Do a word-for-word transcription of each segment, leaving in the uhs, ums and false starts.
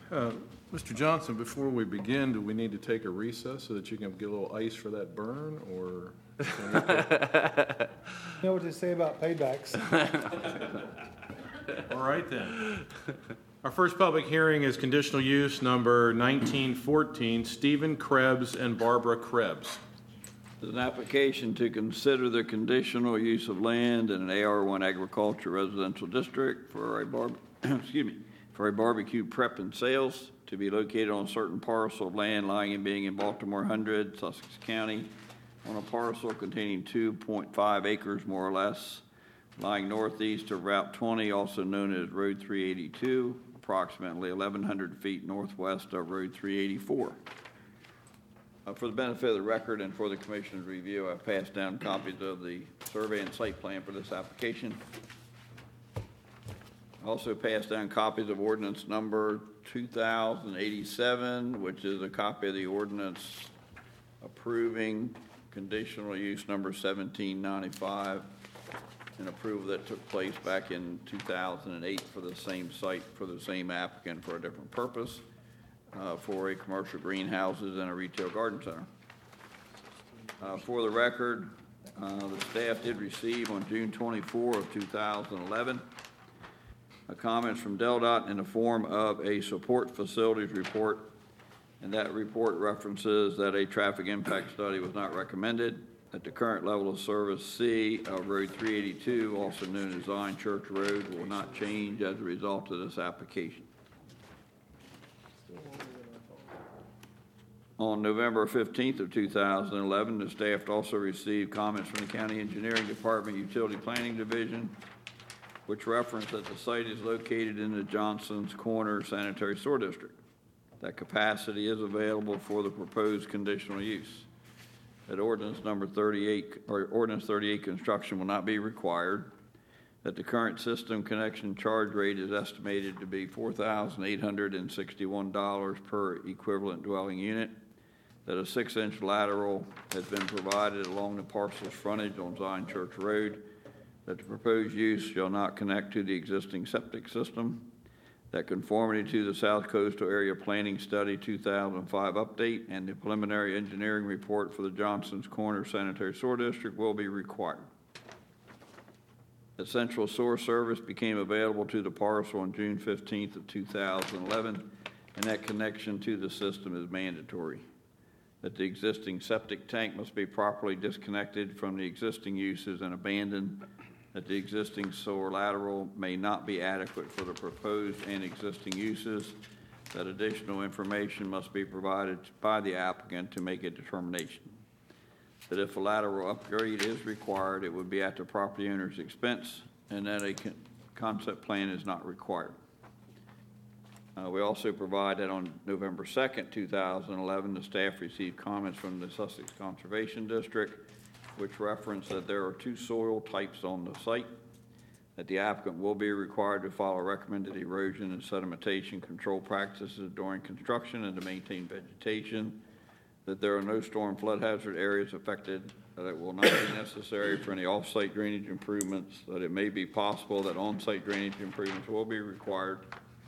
Uh, Mister Johnson, before we begin, do we need to take a recess so that you can get a little ice for that burn, or? You know what they say about paybacks. All right, then. Our first public hearing is conditional use number nineteen fourteen, Stephen Krebs and Barbara Krebs. There's an application to consider the conditional use of land in an A R one agriculture residential district for a bar, excuse me, for a barbecue prep and sales to be located on a certain parcel of land lying and being in Baltimore one hundred, Sussex County, on a parcel containing two point five acres more or less, lying northeast of Route twenty, also known as Road three eighty-two, approximately eleven hundred feet northwest of Road three eighty-four. Uh, for the benefit of the record and for the Commissioner's review, I've passed down copies of the survey and site plan for this application. I also passed down copies of ordinance number two thousand eighty-seven, which is a copy of the ordinance approving conditional use number seventeen ninety-five, an approval that took place back in two thousand eight for the same site, for the same applicant for a different purpose, uh, for a commercial greenhouses and a retail garden center. Uh, for the record, uh, the staff did receive on June twenty-fourth of two thousand eleven a comments from DelDOT in the form of a support facilities report, and that report references that a traffic impact study was not recommended, that the current level of service C of Road three eighty-two, also known as Zion Church Road, will not change as a result of this application. On November fifteenth of two thousand eleven, the staff also received comments from the County Engineering Department Utility Planning Division, which referenced that the site is located in the Johnson's Corner Sanitary Sewer District. That capacity is available for the proposed conditional use. That ordinance number thirty-eight, or ordinance thirty-eight construction will not be required. That the current system connection charge rate is estimated to be four thousand eight hundred sixty-one dollars per equivalent dwelling unit. That a six-inch lateral has been provided along the parcel's frontage on Zion Church Road. That the proposed use shall not connect to the existing septic system. That conformity to the South Coastal Area Planning Study two thousand five update and the preliminary engineering report for the Johnson's Corner Sanitary Sewer District will be required. The central sewer service became available to the parcel on June fifteenth of two thousand eleven, and that connection to the system is mandatory. That the existing septic tank must be properly disconnected from the existing uses and abandoned. That the existing sewer lateral may not be adequate for the proposed and existing uses. That additional information must be provided by the applicant to make a determination. That if a lateral upgrade is required, it would be at the property owner's expense, and that a con concept plan is not required. Uh, we also provide that on November second, two thousand eleven, the staff received comments from the Sussex Conservation District, which reference that there are two soil types on the site, that the applicant will be required to follow recommended erosion and sedimentation control practices during construction and to maintain vegetation, that there are no storm flood hazard areas affected, that it will not be necessary for any off-site drainage improvements, that it may be possible that on-site drainage improvements will be required,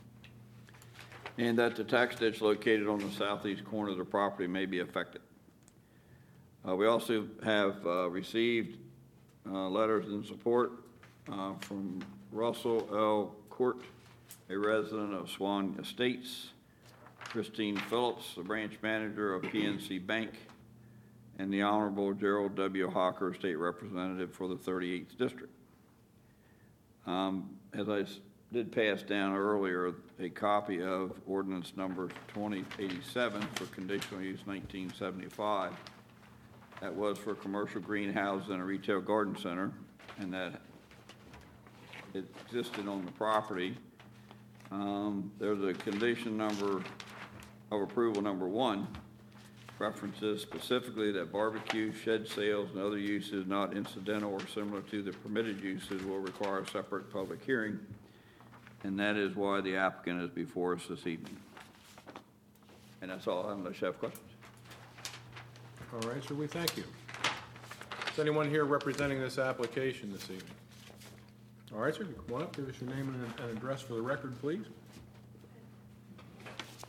and that the tax ditch located on the southeast corner of the property may be affected. Uh, we also have uh, received uh, letters in support uh, from Russell L. Court, a resident of Swan Estates, Christine Phillips, the branch manager of P N C Bank, and the Honorable Gerald W. Hawker, state representative for the thirty-eighth District. Um, as I did pass down earlier, a copy of ordinance number twenty eighty-seven for conditional use nineteen seventy-five. That was for commercial greenhouse and a retail garden center, and that it existed on the property. Um, there's a condition number of approval number one, references specifically that barbecue, shed sales, and other uses not incidental or similar to the permitted uses will require a separate public hearing, and that is why the applicant is before us this evening. And that's all I have unless you have questions. All right, sir, we thank you. Is anyone here representing this application this evening? All right, sir, come on up, give us your name and, and address for the record, please.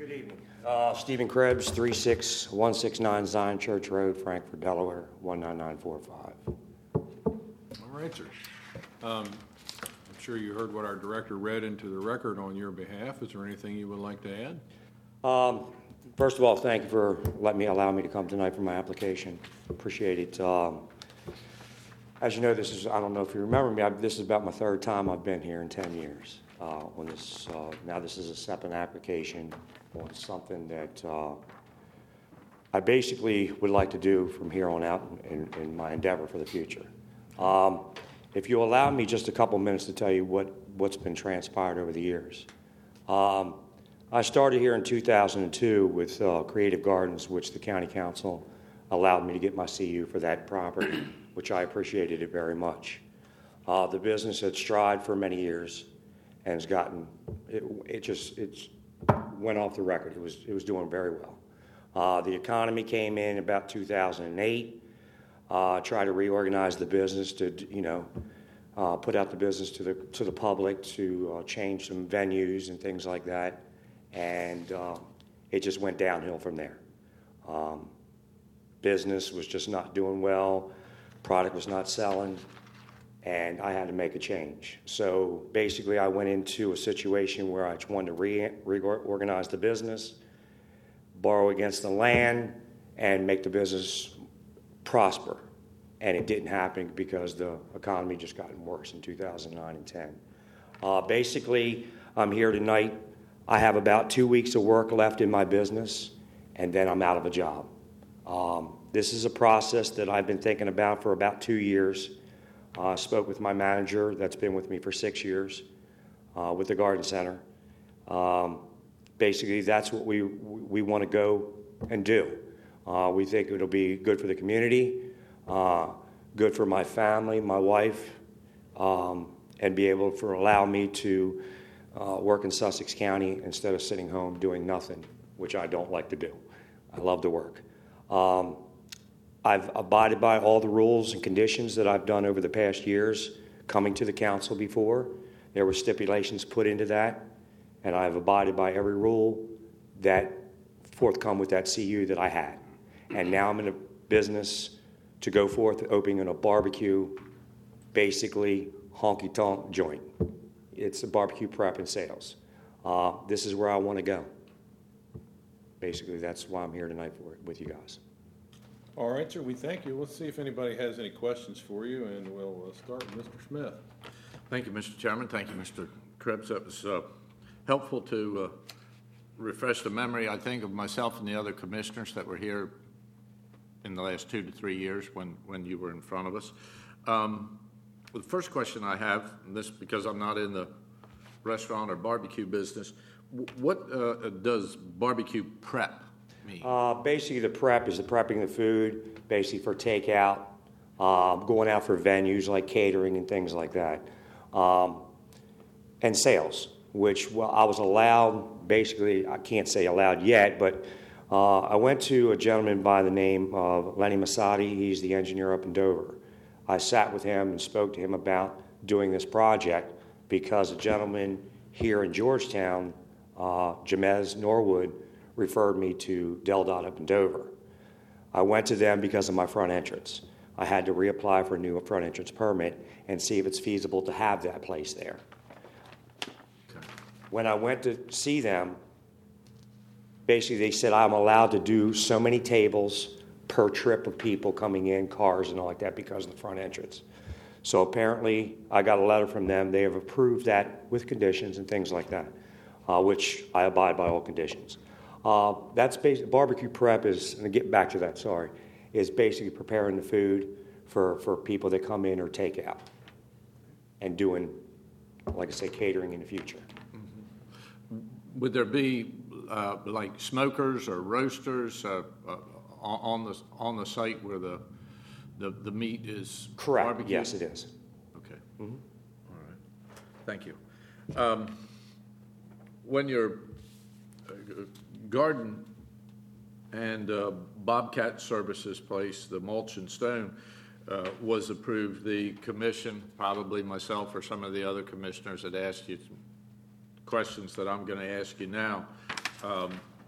Good evening. Uh, Stephen Krebs, three six one six nine Zion Church Road, Frankfort, Delaware, one nine nine four five. All right, sir. Um, I'm sure you heard what our director read into the record on your behalf. Is there anything you would like to add? Um, first of all, thank you for letting me, allow me to come tonight for my application. Appreciate it. Um, as you know, this is, I don't know if you remember me, I, this is about my third time I've been here in ten years. Uh, on this, uh, now this is a second application on something that uh, I basically would like to do from here on out in, in my endeavor for the future. Um, if you allow me just a couple minutes to tell you what, what's been transpired over the years. Um, I started here in two thousand two with uh, Creative Gardens, which the county council allowed me to get my C U for that property, which I appreciated it very much. Uh, the business had strived for many years and has gotten, it, it just, it's went off the record. It was, it was doing very well. Uh, the economy came in about two thousand eight, uh, tried to reorganize the business to, you know, uh, put out the business to the, to the public, to uh, change some venues and things like that. And uh, it just went downhill from there. Um, business was just not doing well. Product was not selling. And I had to make a change. So basically, I went into a situation where I just wanted to re- reorganize the business, borrow against the land, and make the business prosper. And it didn't happen because the economy just gotten worse in two thousand nine and ten. Uh, basically, I'm here tonight. I have about two weeks of work left in my business, and then I'm out of a job. Um, this is a process that I've been thinking about for about two years. I uh, spoke with my manager that's been with me for six years uh, with the Garden Center. Um, basically, that's what we we want to go and do. Uh, we think it'll be good for the community, uh, good for my family, my wife, um, and be able to allow me to uh, work in Sussex County instead of sitting home doing nothing, which I don't like to do. I love to work. Um, I've abided by all the rules and conditions that I've done over the past years coming to the council before. There were stipulations put into that, and I've abided by every rule that forthcome with that C U that I had. And now I'm in a business to go forth opening a barbecue, basically honky-tonk joint. It's a barbecue prep and sales. Uh, this is where I want to go. Basically, that's why I'm here tonight for it with you guys. All right, sir, we thank you. Let's see if anybody has any questions for you, and we'll uh, start with Mister Smith. Thank you, Mister Chairman. Thank you, Mister Krebs. That was uh, helpful to uh, refresh the memory, I think, of myself and the other commissioners that were here in the last two to three years when, when you were in front of us. Um, well, the first question I have, and this because I'm not in the restaurant or barbecue business, what uh, does barbecue prep mean? Uh, basically, the prep is the prepping the food, basically for takeout, um, going out for venues like catering and things like that, um, and sales, which well, I was allowed, basically, I can't say allowed yet, but uh, I went to a gentleman by the name of Lenny Masadi. He's the engineer up in Dover. I sat with him and spoke to him about doing this project because a gentleman here in Georgetown, uh, Jamez Norwood, referred me to Del Dot up in Dover. I went to them because of my front entrance. I had to reapply for a new front entrance permit and see if it's feasible to have that place there. Okay. When I went to see them, basically they said I'm allowed to do so many tables per trip of people coming in, cars and all like that because of the front entrance. So apparently I got a letter from them. They have approved that with conditions and things like that, uh, which I abide by all conditions. Uh, that's basically, barbecue prep is, and to get back to that, sorry, is basically preparing the food for, for people that come in or take out and doing, like I say, catering in the future. Mm-hmm. Would there be uh, like smokers or roasters uh, uh, on the on the site where the the, the meat is correct? Barbecued? Yes, it is. Okay. Mm-hmm. All right. Thank you. Um, when you're uh, Garden and uh, Bobcat Services place, the mulch and stone, uh, was approved. The commission, probably myself or some of the other commissioners, had asked you questions that I'm going to ask you now. Um,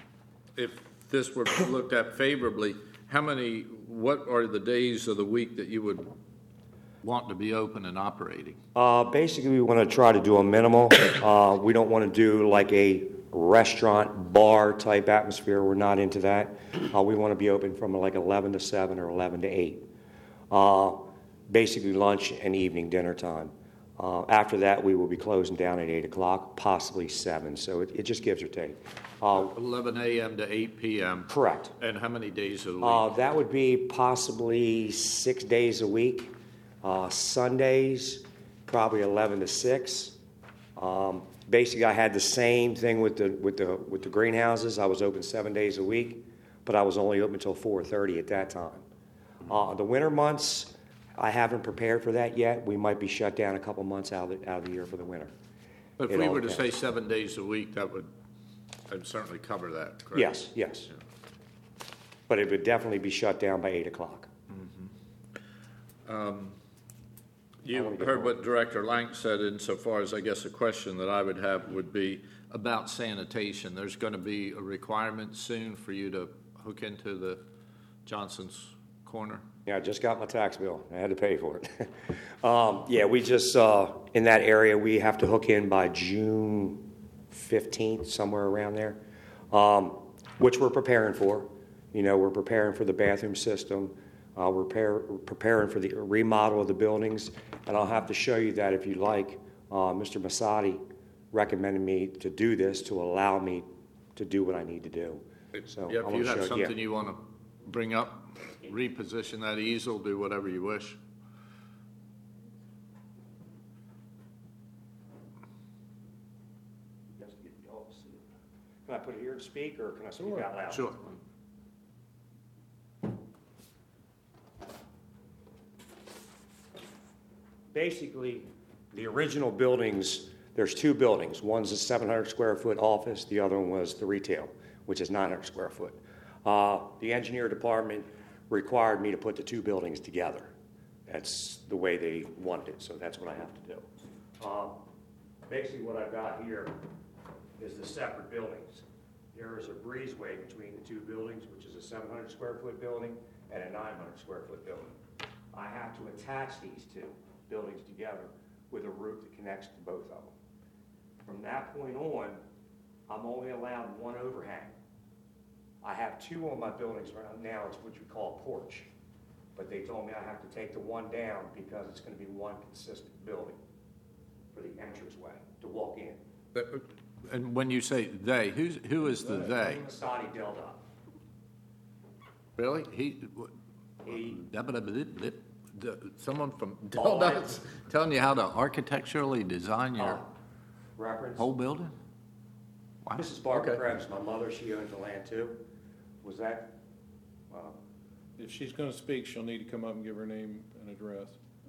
if this were looked at favorably, how many, what are the days of the week that you would want to be open and operating? Uh, basically, we want to try to do a minimal. Uh, we don't want to do like a restaurant, bar type atmosphere. We're not into that. Uh, we want to be open from like eleven to seven or eleven to eight. Uh, basically, lunch and evening dinner time. Uh, after that, we will be closing down at eight o'clock, possibly seven. So it, it just gives or take. Uh, eleven a.m. to eight p.m.? correct. And how many days of the week? Uh, that would be possibly six days a week. Uh, Sundays, probably eleven to six. Um, basically, I had the same thing with the with the with the greenhouses. I was open seven days a week, but I was only open until four thirty at that time. Uh, the winter months, I haven't prepared for that yet. We might be shut down a couple months out of the, out of the year for the winter. If It we all were to say depends. seven days a week, that would, that'd certainly cover that, correct? Yes, yes. But it would definitely be shut down by eight o'clock. I You wanna get heard home. what Director Lang said insofar as, I guess, a question that I would have would be about sanitation. There's going to be a requirement soon for you to hook into the Johnson's Corner? Yeah, I just got my tax bill. I had to pay for it. um, yeah, we just, uh, in that area, we have to hook in by June fifteenth, somewhere around there, um, which we're preparing for. You know, we're preparing for the bathroom system. Uh, we're prepare, preparing for the remodel of the buildings. And I'll have to show you that if you like. Uh, Mister Masadi recommended me to do this to allow me to do what I need to do. So Yeah, I if wanna you have show- yeah. something you want to bring up, reposition that easel, do whatever you wish. Can I put it here to speak, or can I speak out loud? Sure. Basically, the original buildings, there's two buildings. One's a seven hundred square foot office, the other one was the retail, which is nine hundred square foot. Uh, The engineer department required me to put the two buildings together. That's the way they wanted it, so that's what I have to do. Um, Basically, what I've got here is the separate buildings. There is a breezeway between the two buildings, which is a seven hundred square foot building and a nine hundred square foot building. I have to attach these two buildings together with a roof that connects to both of them. From that point on, I'm only allowed one overhang. I have two on my buildings right now, it's what you call a porch. But they told me I have to take the one down because it's gonna be one consistent building for the entranceway to walk in. But- And when you say "they," who's, who is the "they"? Masadi Delda. Really? He, He, the- someone from Oh, I- Delda's telling you how to architecturally design your uh, reference. whole building? Wow. Missus Barbara Okay. Krebs, my mother, she owns the land too. Was that, uh, If she's going to speak, she'll need to come up and give her name and address.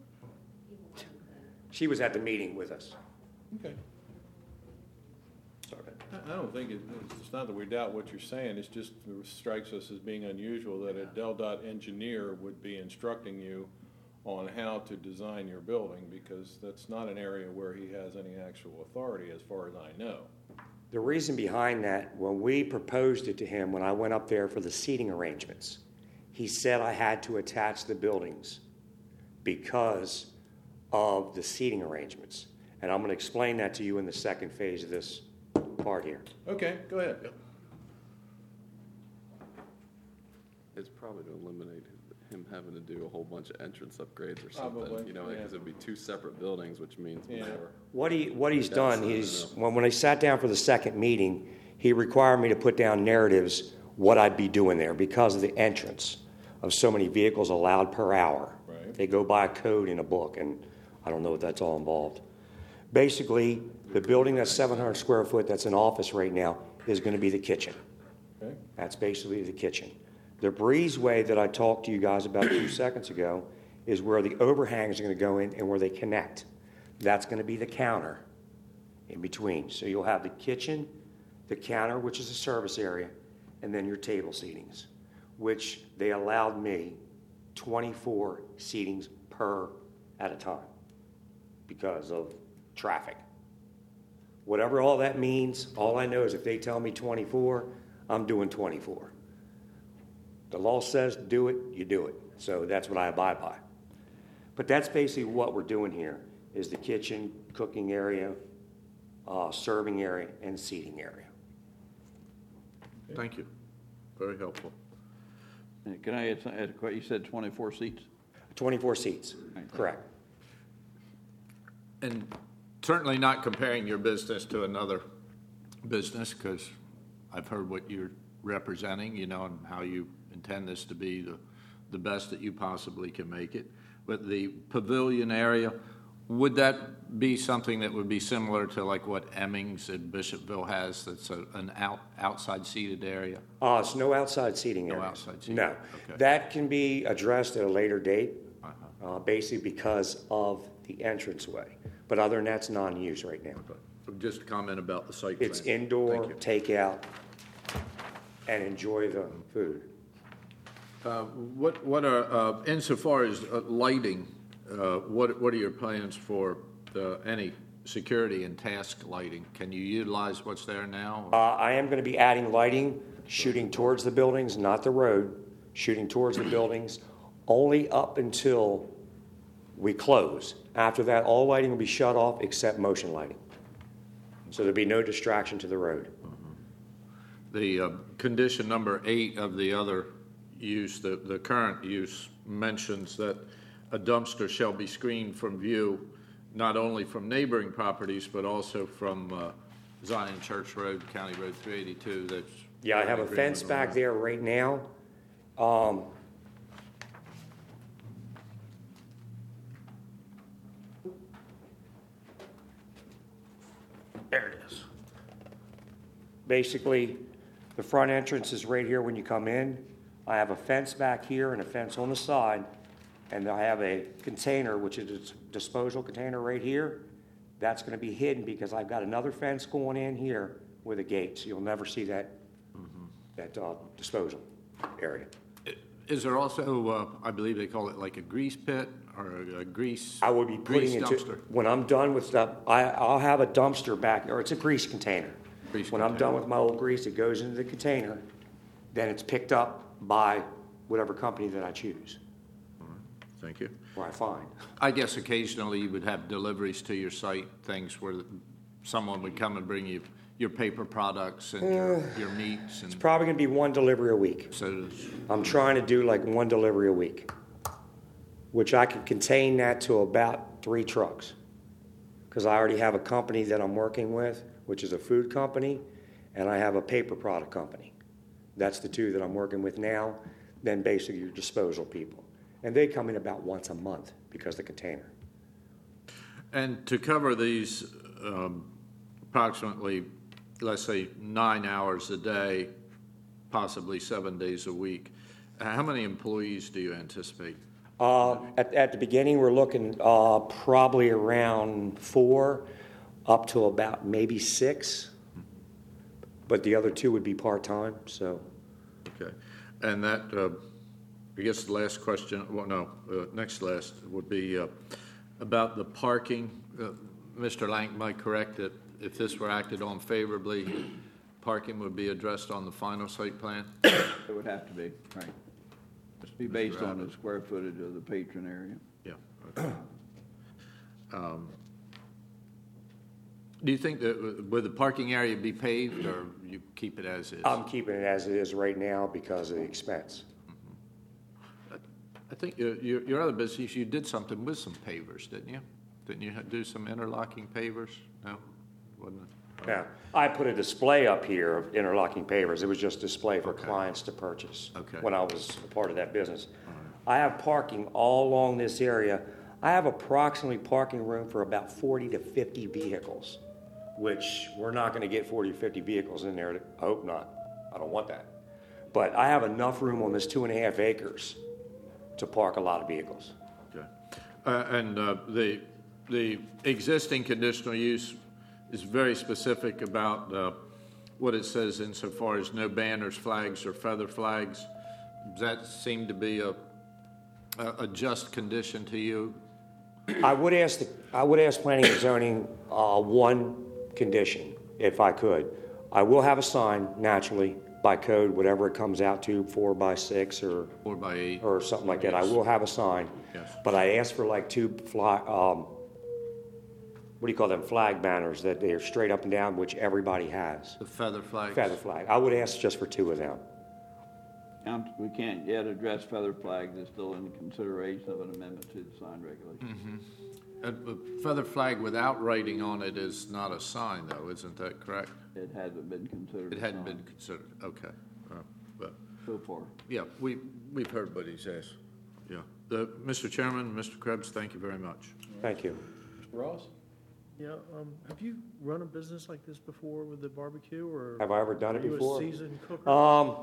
she was at the meeting with us. Okay. Sorry. I I don't think it, it's not that we doubt what you're saying, it's just, it strikes us as being unusual that a Del Dot engineer would be instructing you on how to design your building, because that's not an area where he has any actual authority, as far as I know. The reason behind that, when we proposed it to him, when I went up there for the seating arrangements, he said I had to attach the buildings because of the seating arrangements. And I'm going to explain that to you in the second phase of this part here. Okay, go ahead. It's probably to eliminate him having to do a whole bunch of entrance upgrades or something. Probably, You know, yeah. because it'd be two separate buildings, which means Yeah. whenever. What he, what he's That's done, not he's, enough. when, when I sat down for the second meeting, he required me to put down narratives, what I'd be doing there, because of the entrance of so many vehicles allowed per hour. Right. They go by a code in a book, and I don't know what that's all involved. Basically, the building that's seven hundred square foot, that's an office right now, is gonna be the kitchen. Okay. That's basically the kitchen. The breezeway that I talked to you guys about two seconds ago is where the overhangs are going to go in and where they connect. That's going to be the counter in between. So you'll have the kitchen, the counter, which is a service area, and then your table seatings, which they allowed me twenty-four seatings per at a time because of traffic. Whatever all that means, all I know is if they tell me twenty-four, I'm doing twenty-four. The law says do it, you do it. So that's what I abide by. But that's basically what we're doing here, is the kitchen, cooking area, uh, serving area, and seating area. Thank you. Very helpful. Uh, Can I add, some- add a que- you said twenty-four seats? twenty-four seats, correct. And certainly not comparing your business to another business, because I've heard what you're representing, you know, and how you intend this to be the, the best that you possibly can make it. But the pavilion area, would that be something that would be similar to like what Emmings in Bishopville has, that's a, an out, outside seated area? Uh, it's no outside seating No area. outside seating, No. okay. That can be addressed at a later date, Uh-huh. uh, basically because of the entranceway. But other than that, it's non-use right now. Just a comment about the site plan. It's indoor, Thank you. takeout, and enjoy the food. Uh, What, what are, uh, insofar as uh, lighting, uh, what, what are your plans for the, any security and task lighting? Can you utilize what's there now? Uh, I am going to be adding lighting, shooting towards the buildings, not the road, shooting towards the buildings, only up until we close. After that, all lighting will be shut off except motion lighting. So there'll be no distraction to the road. The uh, condition number eight of the other use, the, the current use, mentions that a dumpster shall be screened from view, not only from neighboring properties, but also from uh, Zion Church Road, County Road three eighty-two. That's Yeah, I have a agreement fence on back that. there right now. Um, There it is. Basically, the front entrance is right here when you come in. I have a fence back here and a fence on the side, and I have a container, which is a disposal container right here. That's going to be hidden because I've got another fence going in here with a gate, so you'll never see that, that uh, disposal area. Is there also, uh, I believe they call it like a grease pit or a, a grease? I will be putting grease into, dumpster? when I'm done with stuff, I, I'll have a dumpster back, or it's a grease container. Grease When I'm container. done with my old grease, it goes into the container, then it's picked up by whatever company that I choose, Thank you. or I find. I guess occasionally you would have deliveries to your site, things where someone would come and bring you your paper products and your, your meats and Probably gonna be one delivery a week. sodas. I'm trying to do like one delivery a week, which I could contain that to about three trucks. Because I already have a company that I'm working with, which is a food company, and I have a paper product company. That's the two that I'm working with now. Then basically your disposal people. And they come in about once a month because of the container. And to cover these um, approximately, let's say, nine hours a day, possibly seven days a week, how many employees do you anticipate? Uh, at, at the beginning, we're looking uh, probably around four, up to about maybe six. But the other two would be part-time, so. Okay. And that, uh, I guess the last question, well, no, uh, next last would be uh, about the parking. Uh, Mister Lang, am I correct that if this were acted on favorably, parking would be addressed on the final site plan? It would have to be, right. Be based on the square footage of the patron area. Yeah. Okay. Um, Do you think that, would the parking area be paved, or you keep it as is? I'm keeping it as it is right now because of the expense. I think your, your your other business, you did something with some pavers, didn't you? Didn't you do some interlocking pavers? No? Wasn't it? Now, I put a display up here of interlocking pavers. It was just display for Okay. clients to purchase Okay. when I was a part of that business. I have parking all along this area. I have approximately parking room for about forty to fifty vehicles, which we're not going to get forty or fifty vehicles in there. I hope not. I don't want that. But I have enough room on this two and a half acres to park a lot of vehicles. Okay. Uh, And uh, the, the existing conditional use is very specific about uh, what it says insofar as no banners, flags, or feather flags. Does that seem to be a, a a just condition to you? I would ask, the, I would ask planning and zoning uh, one condition, if I could. I will have a sign, naturally, by code, whatever it comes out to, four by six or, Four by eight. or something like that. I will have a sign. Yes. But I asked for like two fly, um, what do you call them, flag banners that they're straight up and down, which everybody has. The feather flags. Feather flag. I would ask just for two of them. Count- We can't yet address feather flags, it's still in consideration of an amendment to the sign regulation. A, a feather flag without writing on it is not a sign, though, isn't that correct? It hasn't been considered. It a hadn't sign been considered, okay. Uh, But, So far. yeah, we, we've heard what he's asked. Yeah. The, Mister Chairman, Mister Krebs, thank you very much. Thank you. Mister Ross? Yeah, um, have you run a business like this before with the barbecue, or Have I ever done are it you before? a seasoned cooker? Um,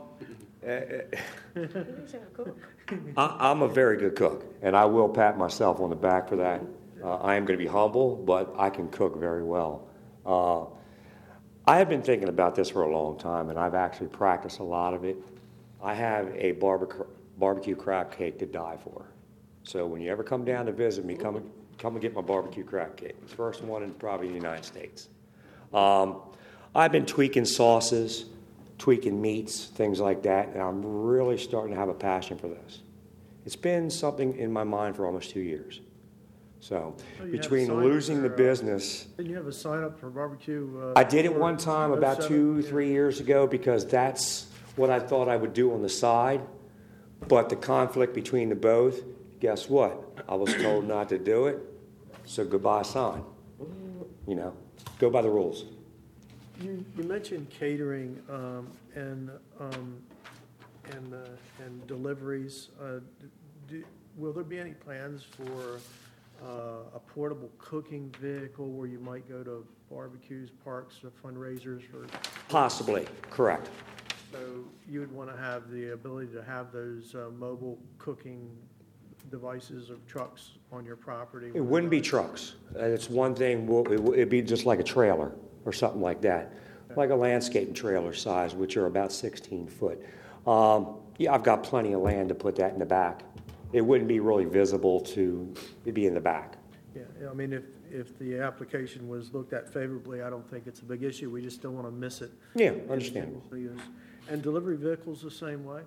I, I'm a very good cook, and I will pat myself on the back for that. Uh, I am going to be humble, but I can cook very well. Uh, I have been thinking about this for a long time, and I've actually practiced a lot of it. I have a barbec- barbecue crab cake to die for. So when you ever come down to visit me, come and, come and get my barbecue crab cake. It's the first one in probably the United States. Um, I've been tweaking sauces, tweaking meats, things like that, and I'm really starting to have a passion for this. It's been something in my mind for almost two years. So Oh, you had a between sign up losing the there, uh, business, Didn't you have a sign up for barbecue? uh, I did it for one time oh about seven? two, Yeah. three years ago because that's what I thought I would do on the side. But the conflict between the both, guess what? I was told not to do it, so goodbye sign. You know, go by the rules. You, you mentioned catering um, and, um, and, uh, and deliveries. Uh, do, will there be any plans for uh, a portable cooking vehicle where you might go to barbecues, parks, uh, fundraisers for? Possibly, correct. So you would want to have the ability to have those uh, mobile cooking devices or trucks on your property? It wouldn't be trucks. Uh, It's one thing, well, it would- it'd be just like a trailer or something like that, like a landscaping trailer size, which are about sixteen foot. Um, Yeah, I've got plenty of land to put that in the back. It wouldn't be really visible to, it'd be in the back. Yeah, yeah, I mean, if, if the application was looked at favorably, I don't think it's a big issue. We just don't want to miss it. Yeah, understandable. And delivery vehicles the same way?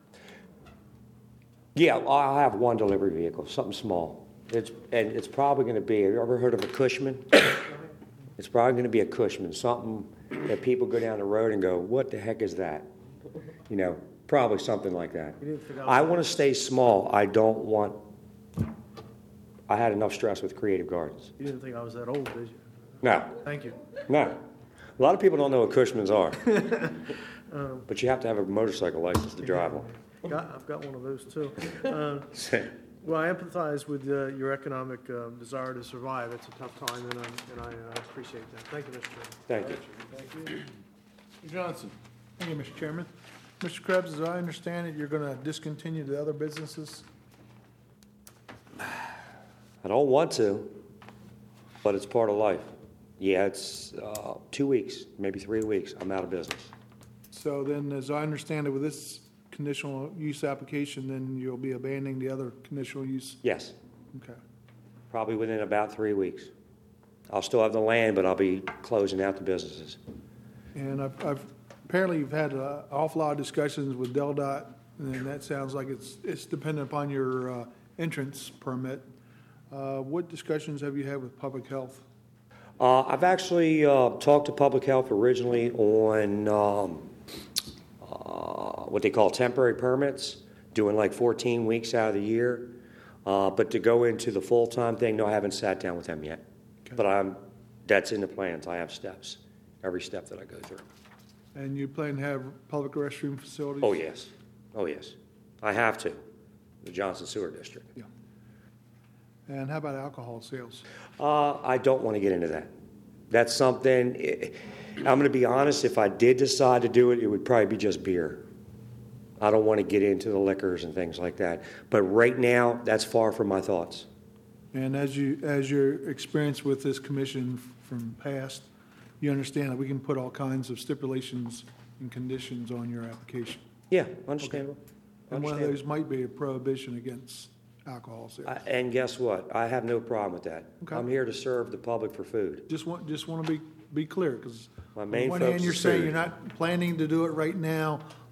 Yeah, I'll have one delivery vehicle, something small. It's, and it's probably going to be, have you ever heard of a Cushman? It's probably going to be a Cushman, something that people go down the road and go, what the heck is that? You know, probably something like that. You didn't think I was- I want to stay small. I don't want, I had enough stress with Creative Gardens. You didn't think I was that old, did you? No, Thank you. no. A lot of people don't know what Cushmans are. But you have to have a motorcycle license to drive one. Got, I've got one of those too. Uh, Well, I empathize with uh, your economic uh, desire to survive. It's a tough time, and, I'm, and I uh, appreciate that. Thank you, Mister Chairman. Thank you. Thank you. Mister Johnson? Thank you, Mister Chairman. Mister Krebs, as I understand it, you're going to discontinue the other businesses? I don't want to, but it's part of life. Yeah, it's uh, two weeks, maybe three weeks, I'm out of business. So then, as I understand it, with this conditional use application, then you'll be abandoning the other conditional use? Yes, Okay. probably within about three weeks. I'll still have the land, but I'll be closing out the businesses. And I've, I've, apparently you've had an awful lot of discussions with Del Dot, and that sounds like it's, it's dependent upon your uh, entrance permit. Uh, What discussions have you had with public health? Uh, I've actually uh, talked to Public Health originally on um, uh, what they call temporary permits, doing like fourteen weeks out of the year. Uh, But to go into the full-time thing, no, I haven't sat down with them yet. Okay. But I'm, that's in the plans. I have steps, every step that I go through. And you plan to have public restroom facilities? Oh, yes. Oh, yes. I have to, the Johnson Sewer District. Yeah. And how about alcohol sales? Uh, I don't want to get into that. That's something, eh, I'm going to be honest, if I did decide to do it, it would probably be just beer. I don't want to get into the liquors and things like that. But right now, that's far from my thoughts. And as you, as your experience with this commission from past, you understand that we can put all kinds of stipulations and conditions on your application. Yeah, understandable. And one of Understandable. those might be a prohibition against alcohol sales. I- And guess what? I have no problem with that. Okay. I'm here to serve the public for food. Just want, just want to be, be clear, because My on main one hand, focus you're is saying food. you're not planning to do it right now,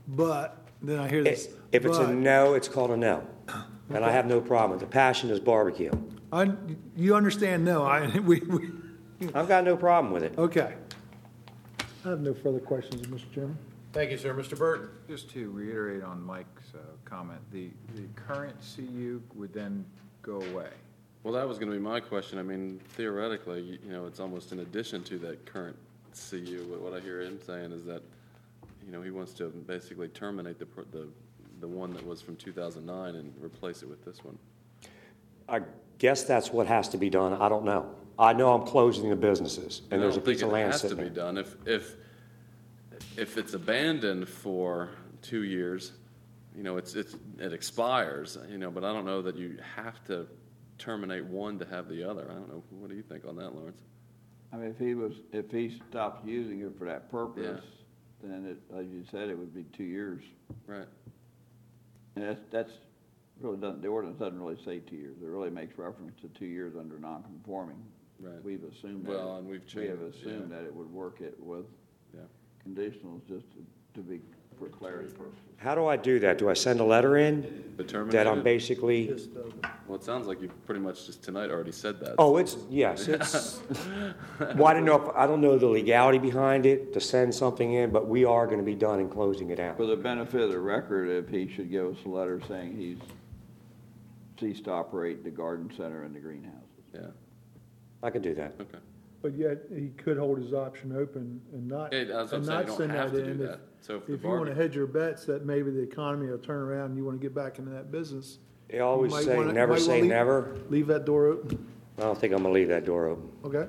but then I hear this. If it's a but. no, it's called a no. And I have no problem with it. The passion is barbecue. I, you understand, no, I, we, we, I've got no problem with it. okay. I have no further questions, Mister Chairman. Thank you, sir. Mister Burton? Just to reiterate on Mike's uh, comment, the, the current C U would then go away. Well, that was going to be my question. I mean, theoretically, you you know, it's almost in addition to that current C U. But what I hear him saying is that, you know, he wants to basically terminate the, pr- the, the one that was from two thousand nine and replace it with this one. I guess that's what has to be done. I don't know. I know I'm closing the businesses, and I there's a don't think piece of it land has to sitting be there. done. If, if, if it's abandoned for two years, you know, it's, it's, it expires, you know, but I don't know that you have to terminate one to have the other. I don't know. What do you think on that, Lawrence? I mean, if he was, if he stopped using it for that purpose, then it, as you said, it would be two years. Right. And that's, that's really doesn't, the ordinance doesn't really say two years. It really makes reference to two years under non-conforming. Right. We've assumed that. Well, and we've We have changed, assumed yeah. that it would work it with Yeah. conditionals just to, to be, for clarity purposes. How do I do that? Do I send a letter in But terminate that I'm it? basically, Just, uh, Well, it sounds like you pretty much just tonight already said that. oh, it's, yes, it's, well, I don't know, if I don't know the legality behind it to send something in, but we are going to be done in closing it out. For the benefit of the record, if he should give us a letter saying he's ceased to operate the garden center and the greenhouses. Yeah. I could do that. Okay. But yet, he could hold his option open and not, Yeah, that's what I'm and saying. not You don't send have that to do in. that. So if the If you want to barbecue- hedge your bets that maybe the economy will turn around and you want to get back into that business. They always you might say, wanna- never might wanna say leave- never. Leave that door open. I don't think I'm going to leave that door open. Okay,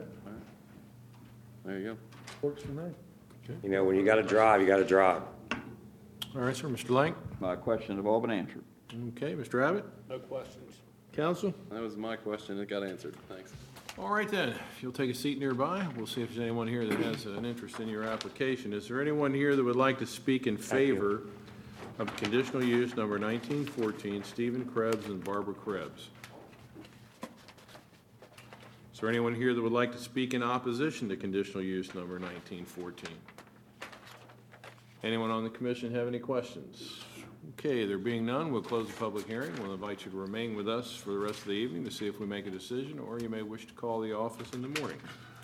There you go. works for me. You know, when you got to drive, you got to drive. All right, sir. Mister Lang? My questions have all been answered. Okay, Mister Abbott? No questions. Counsel? That was my question. It got answered. Thanks. All right then, if you'll take a seat nearby, we'll see if there's anyone here that has an interest in your application. Is there anyone here that would like to speak in favor of conditional use number nineteen fourteen, Stephen Krebs and Barbara Krebs? Is there anyone here that would like to speak in opposition to conditional use number nineteen fourteen? Anyone on the commission have any questions? Okay, there being none, we'll close the public hearing. We'll invite you to remain with us for the rest of the evening to see if we make a decision, or you may wish to call the office in the morning.